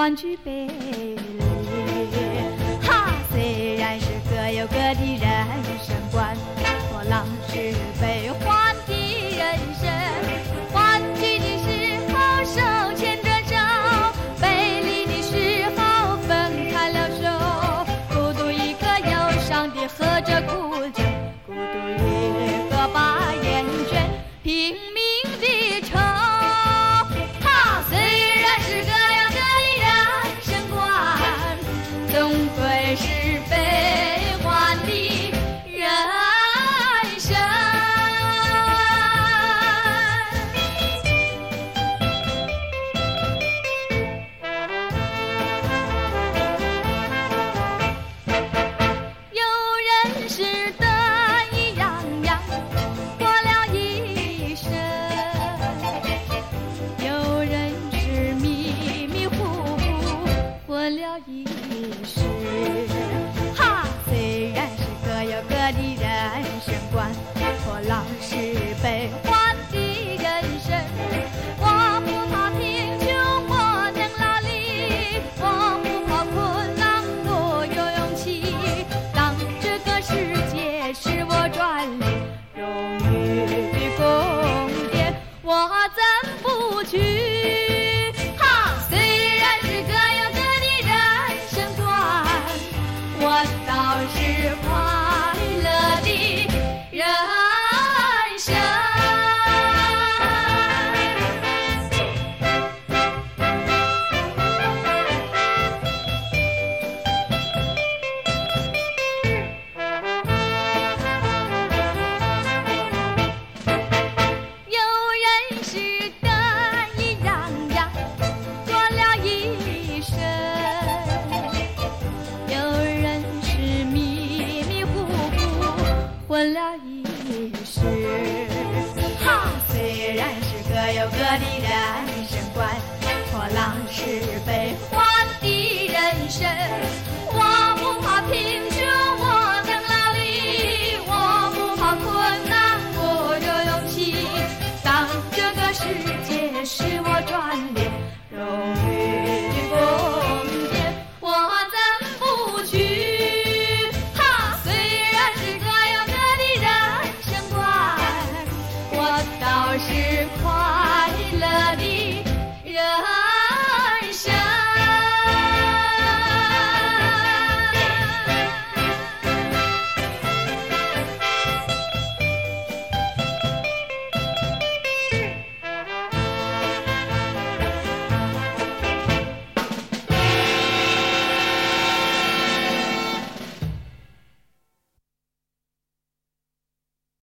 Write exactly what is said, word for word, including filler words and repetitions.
欢聚别离。哈，虽然是各有各的人生观，破浪是悲欢的人生。欢聚的时候手牵着手，背离的时候分开了手。孤独一个忧伤的喝着苦酒，孤独一个把厌倦拼命的愁。哈，虽然是各有各的人生观，总归是悲欢的人生。有人是得意洋洋过了一生，有人是迷迷糊糊活了一世。哈，虽然是各有各的人生观，破浪是悲欢的人生。我不怕贫穷，我能劳力；我不怕困难，我有勇气。当这个世界是我专利荣誉的宫殿，我怎不去？哈，虽然是各有各的人生观，我倒是快乐的人生。有人是得意洋洋过了一生，有人是迷迷糊糊混了一世。哈，虽然是各有各的人生观，破浪是悲欢的人生。我不怕贫穷，我能劳力；我不怕困难，我有勇气。当这个世界是我专利荣誉的宫殿，我怎不去？哈，虽然是各有各的人生观，我倒是快